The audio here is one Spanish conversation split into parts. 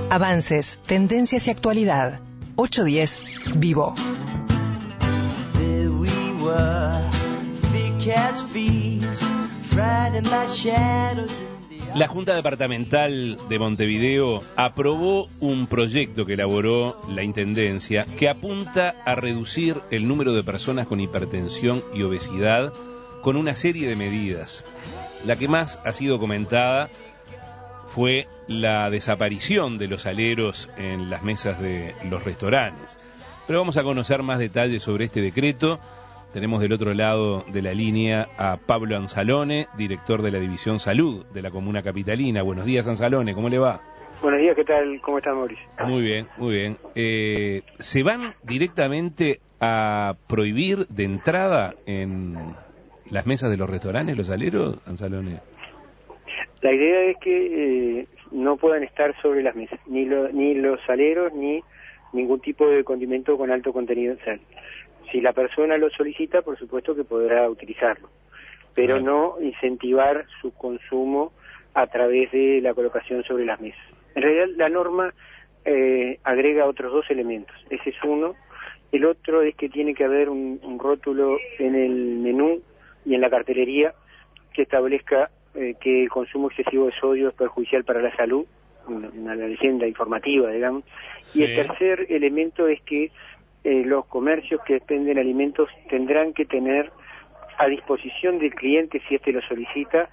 Avances, tendencias y actualidad. 810 Vivo. La Junta Departamental de Montevideo aprobó un proyecto que elaboró la Intendencia que apunta a reducir el número de personas con hipertensión y obesidad con una serie de medidas. La que más ha sido comentada fue la desaparición de los aleros en las mesas de los restaurantes. Pero vamos a conocer más detalles sobre este decreto. Tenemos del otro lado de la línea a Pablo Anzalone, director de la División Salud de la Comuna Capitalina. Buenos días, Anzalone, ¿cómo le va? Buenos días, ¿qué tal? ¿Cómo está, Mauricio? Muy bien, muy bien. ¿Se van directamente a prohibir de entrada en las mesas de los restaurantes los aleros, Anzalone? La idea es que no puedan estar sobre las mesas, ni los aleros, ni ningún tipo de condimento con alto contenido en sal. Si la persona lo solicita, por supuesto que podrá utilizarlo, pero no incentivar su consumo a través de la colocación sobre las mesas. En realidad, la norma agrega otros dos elementos. Ese es uno. El otro es que tiene que haber un rótulo en el menú y en la cartelería que establezca que el consumo excesivo de sodio es perjudicial para la salud, una leyenda informativa, digamos. Sí. Y el tercer elemento es que los comercios que expenden alimentos tendrán que tener a disposición del cliente, si éste lo solicita,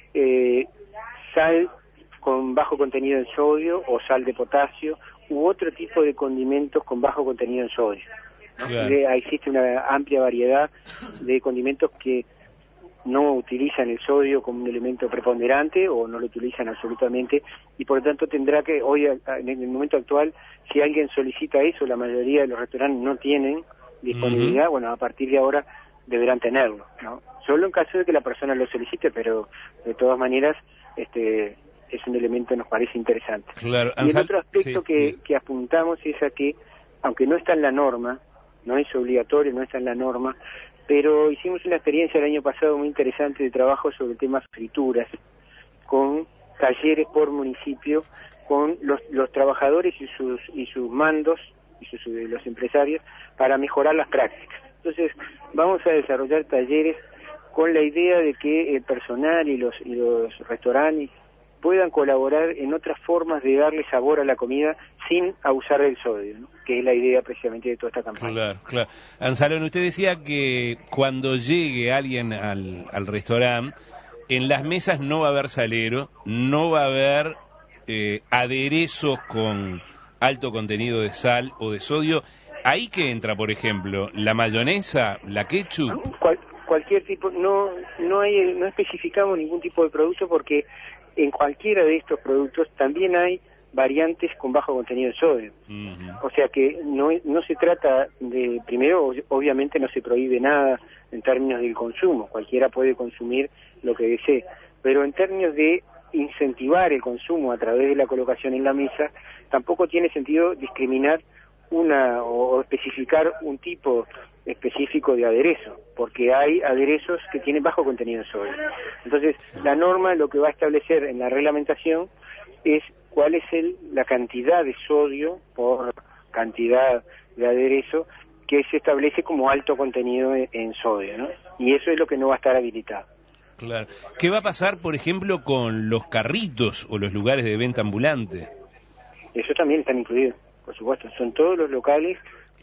sal con bajo contenido en sodio o sal de potasio u otro tipo de condimentos con bajo contenido en sodio, ¿no? Claro. Existe una amplia variedad de condimentos que no utilizan el sodio como un elemento preponderante o no lo utilizan absolutamente, y por lo tanto tendrá que, hoy en el momento actual, si alguien solicita eso, la mayoría de los restaurantes no tienen disponibilidad, bueno, a partir de ahora deberán tenerlo, ¿no? Solo en caso de que la persona lo solicite, pero de todas maneras es un elemento que nos parece interesante. Claro. Y el otro aspecto que apuntamos es a que, aunque no está en la norma, no es obligatorio, no está en la norma, pero hicimos una experiencia el año pasado muy interesante de trabajo sobre el tema frituras, con talleres por municipio, con los trabajadores y sus mandos, y los empresarios, para mejorar las prácticas. Entonces, vamos a desarrollar talleres con la idea de que el personal y los restaurantes puedan colaborar en otras formas de darle sabor a la comida sin abusar del sodio, ¿no? Que es la idea precisamente de toda esta campaña. Claro, claro. Anzalone, usted decía que cuando llegue alguien al restaurante, en las mesas no va a haber salero, no va a haber aderezos con alto contenido de sal o de sodio. ¿Ahí qué entra, por ejemplo? ¿La mayonesa, la ketchup? Cualquier tipo, no especificamos ningún tipo de producto porque en cualquiera de estos productos también hay variantes con bajo contenido de sodio. O sea que no se trata de, primero, obviamente no se prohíbe nada en términos del consumo, cualquiera puede consumir lo que desee, pero en términos de incentivar el consumo a través de la colocación en la mesa, tampoco tiene sentido discriminar o especificar un tipo específico de aderezo, porque hay aderezos que tienen bajo contenido de sodio. Entonces, la norma lo que va a establecer en la reglamentación es cuál es la cantidad de sodio por cantidad de aderezo que se establece como alto contenido en sodio, ¿no? Y eso es lo que no va a estar habilitado. Claro. ¿Qué va a pasar, por ejemplo, con los carritos o los lugares de venta ambulante? Eso también están incluidos, por supuesto. Son todos los locales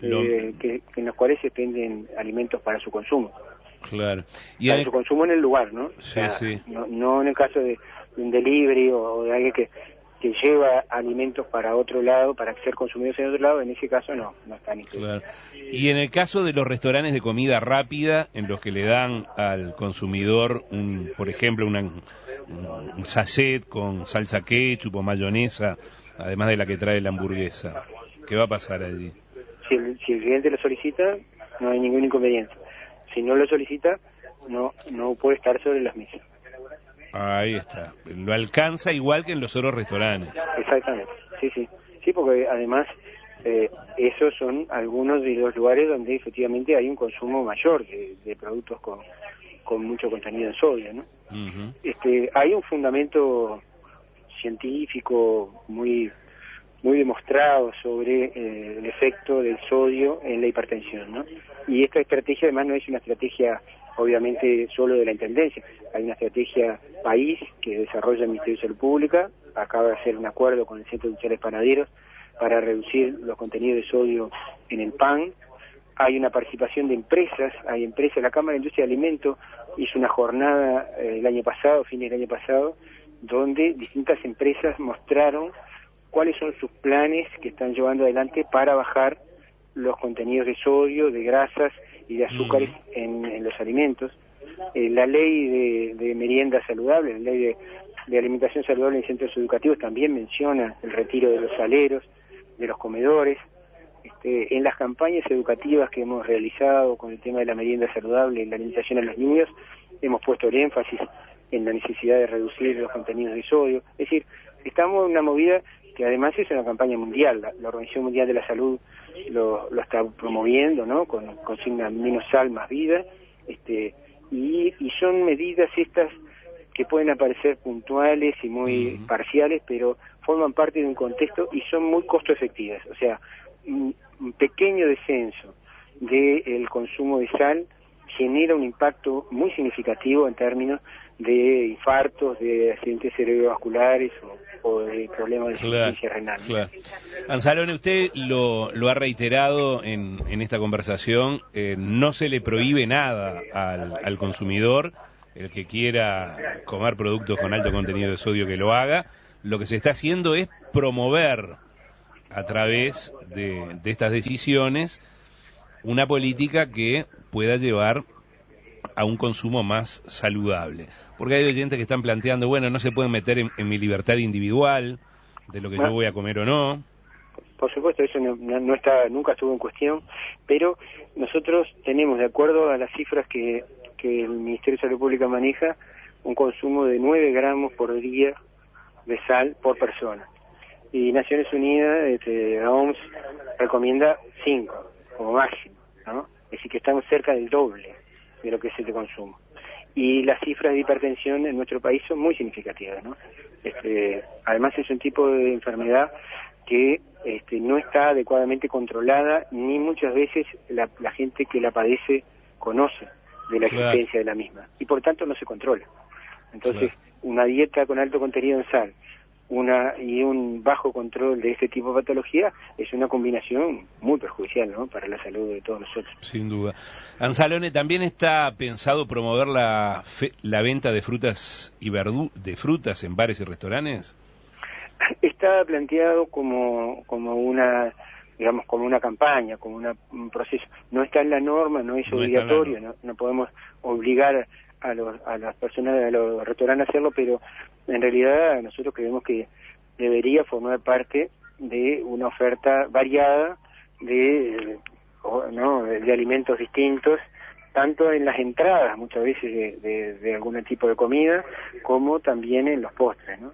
en los cuales se expenden alimentos para su consumo. Claro. Y para su consumo en el lugar, ¿no? Sí, o sea, sí. No en el caso de un delivery o de alguien que lleva alimentos para otro lado, para ser consumidos en otro lado, en ese caso no están incluidos. Claro. Y en el caso de los restaurantes de comida rápida, en los que le dan al consumidor, por ejemplo, un sachet con salsa ketchup o mayonesa, además de la que trae la hamburguesa, ¿qué va a pasar allí? Si el cliente lo solicita, no hay ningún inconveniente. Si no lo solicita, no puede estar sobre las mesas. Ahí está. Lo alcanza igual que en los otros restaurantes. Exactamente. Sí, porque además esos son algunos de los lugares donde efectivamente hay un consumo mayor de productos con mucho contenido en sodio, ¿no? Hay un fundamento científico muy muy demostrado sobre el efecto del sodio en la hipertensión, ¿no? Y esta estrategia además no es una estrategia obviamente solo de la Intendencia, hay una estrategia país que desarrolla el Ministerio de Salud Pública, acaba de hacer un acuerdo con el Centro de Industriales Panaderos para reducir los contenidos de sodio en el pan. Hay una participación de empresas, la Cámara de Industria de Alimentos hizo una jornada el año pasado, fines del año pasado, donde distintas empresas mostraron cuáles son sus planes que están llevando adelante para bajar los contenidos de sodio, de grasas y de azúcares en los alimentos. La ley de merienda saludable, la ley de alimentación saludable en centros educativos también menciona el retiro de los saleros, de los comedores. En las campañas educativas que hemos realizado con el tema de la merienda saludable y la alimentación a los niños, hemos puesto el énfasis en la necesidad de reducir los contenidos de sodio. Es decir, estamos en una movida que además es una campaña mundial. La Organización Mundial de la Salud lo está promoviendo, ¿no? Con consigna menos sal, más vida. Y son medidas estas que pueden aparecer puntuales y muy parciales, pero forman parte de un contexto y son muy costo efectivas. O sea, un pequeño descenso del consumo de sal genera un impacto muy significativo en términos de infartos, de accidentes cerebrovasculares o de problemas de insuficiencia renal. Claro. Anzalone, usted lo ha reiterado en esta conversación, no se le prohíbe nada al consumidor, el que quiera comer productos con alto contenido de sodio que lo haga. Lo que se está haciendo es promover a través de estas decisiones una política que pueda llevar a un consumo más saludable. Porque hay oyentes que están planteando, bueno, no se pueden meter en mi libertad individual, de lo que yo voy a comer o no. Por supuesto, eso no está, nunca estuvo en cuestión, pero nosotros tenemos, de acuerdo a las cifras que el Ministerio de Salud Pública maneja, un consumo de 9 gramos por día de sal por persona. Y Naciones Unidas, la OMS, recomienda 5 como máximo, ¿no? Es decir, que estamos cerca del doble de lo que es el consumo. Y las cifras de hipertensión en nuestro país son muy significativas, ¿no? Además es un tipo de enfermedad que no está adecuadamente controlada, ni muchas veces la gente que la padece conoce de la existencia de la misma, y por tanto no se controla. Entonces, una dieta con alto contenido en sal, y un bajo control de este tipo de patología es una combinación muy perjudicial, ¿no?, para la salud de todos nosotros. Sin duda. Anzalone, ¿también está pensado promover la venta de frutas y frutas en bares y restaurantes? Está planteado como una, digamos, como una campaña, como un proceso. No está en la norma, no es obligatorio, no podemos obligar a las personas, a los restaurantes a hacerlo, pero en realidad nosotros creemos que debería formar parte de una oferta variada de alimentos distintos, tanto en las entradas muchas veces de algún tipo de comida, como también en los postres, ¿no?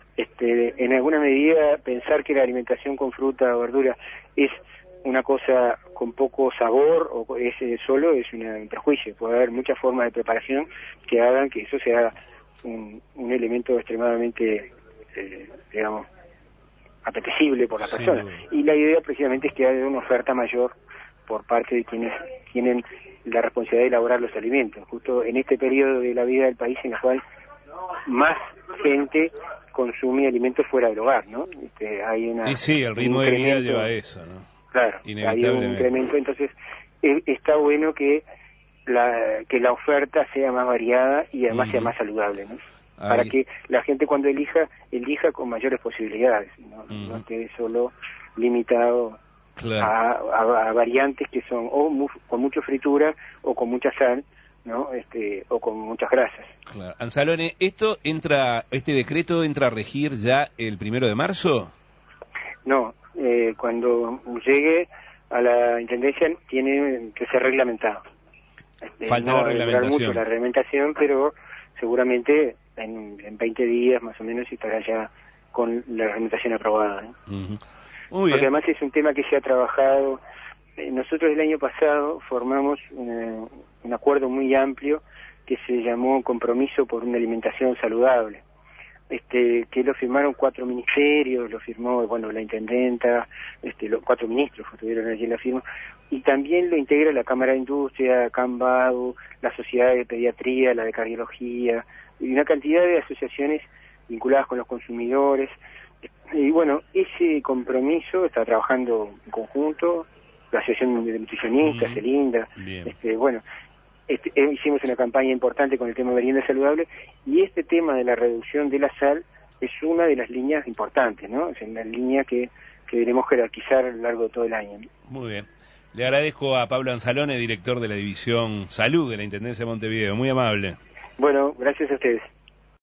En alguna medida pensar que la alimentación con fruta o verdura es una cosa con poco sabor o solo es un prejuicio. Puede haber muchas formas de preparación que hagan que eso sea un elemento extremadamente, digamos, apetecible por las personas. Y la idea precisamente es que haya una oferta mayor por parte de quienes tienen la responsabilidad de elaborar los alimentos, justo en este periodo de la vida del país en el cual más gente consume alimentos fuera del hogar, ¿no? Hay una... Y sí, el ritmo de vida lleva a eso, ¿no? Claro, hay un incremento, entonces está bueno que la oferta sea más variada y además sea más saludable, ¿no? Para que la gente cuando elija con mayores posibilidades, no esté solo limitado a variantes que son con mucha fritura o con mucha sal, ¿no? O con muchas grasas. Claro. Anzalone, ¿este decreto entra a regir ya el 1 de marzo? No, cuando llegue a la Intendencia tiene que ser reglamentado. Falta la reglamentación. Mucho la reglamentación, pero seguramente en 20 días más o menos estará ya con la reglamentación aprobada, ¿no? Muy bien. Porque además es un tema que se ha trabajado. Nosotros el año pasado formamos un acuerdo muy amplio que se llamó Compromiso por una Alimentación Saludable, que lo firmaron 4 ministerios, lo firmó, bueno, la intendenta, los 4 ministros estuvieron allí en la firma, y también lo integra la Cámara de Industria, Cambado, la Sociedad de Pediatría, la de Cardiología, y una cantidad de asociaciones vinculadas con los consumidores. Y bueno, ese compromiso está trabajando en conjunto, la Asociación de Nutricionistas, el INDA, bueno, hicimos una campaña importante con el tema de merienda saludable, y este tema de la reducción de la sal es una de las líneas importantes, ¿no? Es una línea que debemos jerarquizar a lo largo de todo el año, ¿no? Muy bien. Le agradezco a Pablo Anzalone, director de la División Salud de la Intendencia de Montevideo. Muy amable. Bueno, gracias a ustedes.